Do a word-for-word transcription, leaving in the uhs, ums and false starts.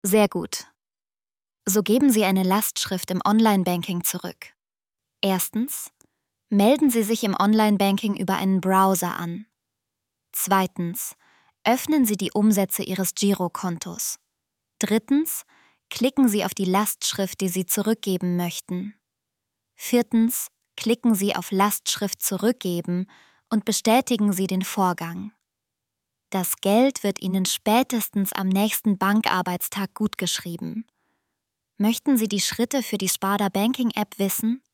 Sehr gut. So geben Sie eine Lastschrift im Online-Banking zurück. Erstens, melden Sie sich im Online-Banking über einen Browser an. Zweitens, öffnen Sie die Umsätze Ihres Girokontos. Drittens, klicken Sie auf die Lastschrift, die Sie zurückgeben möchten. Viertens, klicken Sie auf Lastschrift zurückgeben und bestätigen Sie den Vorgang. Das Geld wird Ihnen spätestens am nächsten Bankarbeitstag gutgeschrieben. Möchten Sie die Schritte für die Sparda Banking App wissen?